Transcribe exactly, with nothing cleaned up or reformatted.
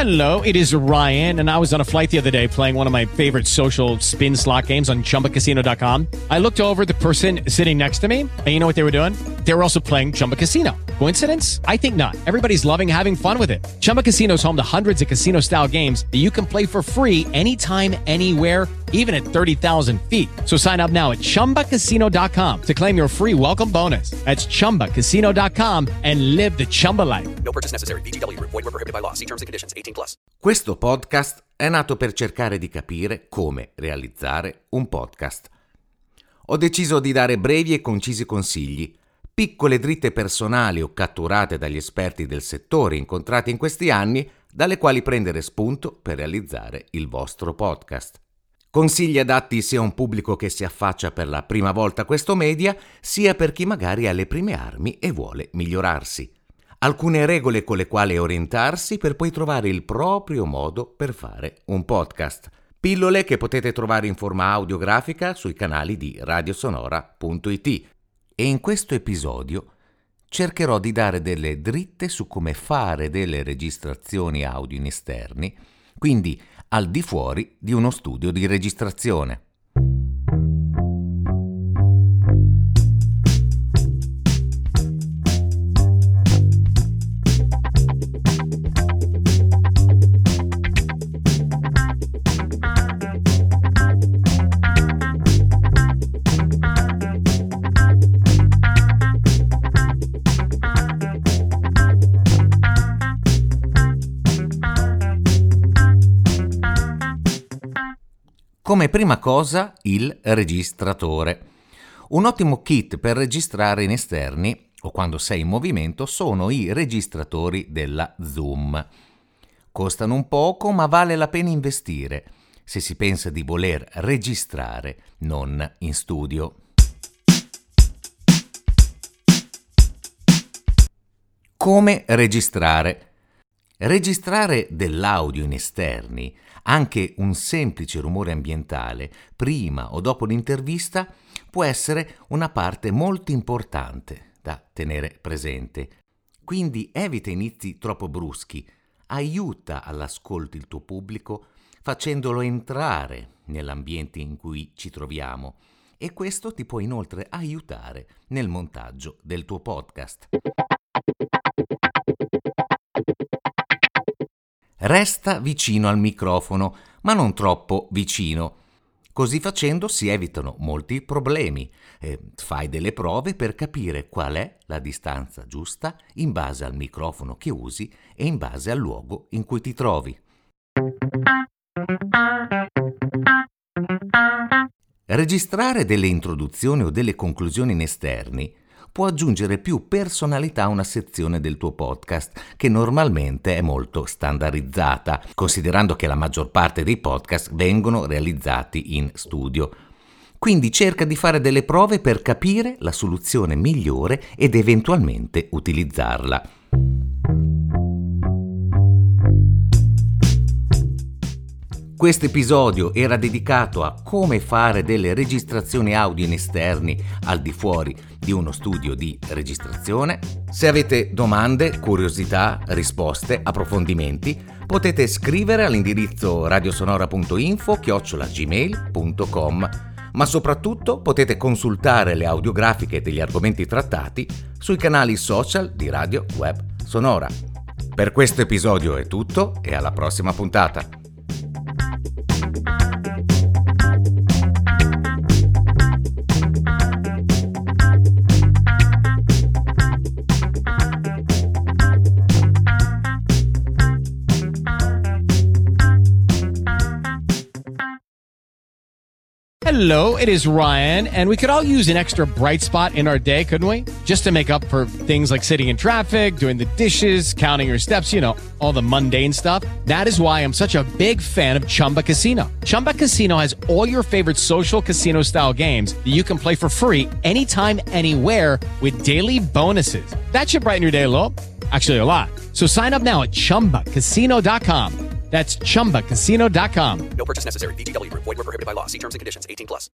Hello, it is Ryan, and I was on a flight the other day playing one of my favorite social spin slot games on Chumba Casino dot com. I looked over at the person sitting next to me, and you know what they were doing? They were also playing Chumba Casino. Coincidence? I think not. Everybody's loving having fun with it. Chumba Casino is home to hundreds of casino-style games that you can play for free anytime, anywhere, even at thirty thousand feet. So sign up now at Chumba Casino dot com to claim your free welcome bonus. That's Chumba Casino dot com and live the Chumba life. No purchase necessary. V G W. Void where prohibited by law. See terms and conditions. eighteen plus. Questo podcast è nato per cercare di capire come realizzare un podcast. Ho deciso di dare brevi e concisi consigli, piccole dritte personali o catturate dagli esperti del settore incontrati in questi anni, dalle quali prendere spunto per realizzare il vostro podcast. Consigli adatti sia a un pubblico che si affaccia per la prima volta a questo media, sia per chi magari ha le prime armi e vuole migliorarsi. Alcune regole con le quali orientarsi per poi trovare il proprio modo per fare un podcast. Pillole che potete trovare in forma audiografica sui canali di radiosonora punto it. E in questo episodio cercherò di dare delle dritte su come fare delle registrazioni audio in esterni, quindi al di fuori di uno studio di registrazione. Come prima cosa, il registratore. Un ottimo kit per registrare in esterni o quando sei in movimento sono i registratori della Zoom. Costano un poco, ma vale la pena investire se si pensa di voler registrare non in studio. Come registrare? Registrare dell'audio in esterni, anche un semplice rumore ambientale, prima o dopo l'intervista, può essere una parte molto importante da tenere presente. Quindi evita inizi troppo bruschi, aiuta all'ascolto il tuo pubblico facendolo entrare nell'ambiente in cui ci troviamo e questo ti può inoltre aiutare nel montaggio del tuo podcast. Resta vicino al microfono, ma non troppo vicino. Così facendo si evitano molti problemi. Eh, fai delle prove per capire qual è la distanza giusta in base al microfono che usi e in base al luogo in cui ti trovi. Registrare delle introduzioni o delle conclusioni in esterni può aggiungere più personalità a una sezione del tuo podcast che normalmente è molto standardizzata, considerando che la maggior parte dei podcast vengono realizzati in studio. Quindi cerca di fare delle prove per capire la soluzione migliore ed eventualmente utilizzarla. Questo episodio era dedicato a come fare delle registrazioni audio in esterni al di fuori di uno studio di registrazione. Se avete domande, curiosità, risposte, approfondimenti, potete scrivere all'indirizzo radiosonora punto info chiocciola gmail punto com, ma soprattutto potete consultare le audiografiche degli argomenti trattati sui canali social di Radio Web Sonora. Per questo episodio è tutto e alla prossima puntata. Hello, it is Ryan, and we could all use an extra bright spot in our day, couldn't we? Just to make up for things like sitting in traffic, doing the dishes, counting your steps, you know, all the mundane stuff. That is why I'm such a big fan of Chumba Casino. Chumba Casino has all your favorite social casino-style games that you can play for free anytime, anywhere with daily bonuses. That should brighten your day a little. Actually, a lot. So sign up now at chumba casino dot com. That's chumba casino dot com. No purchase necessary. V G W. Void where prohibited by law. See terms and conditions. eighteen plus.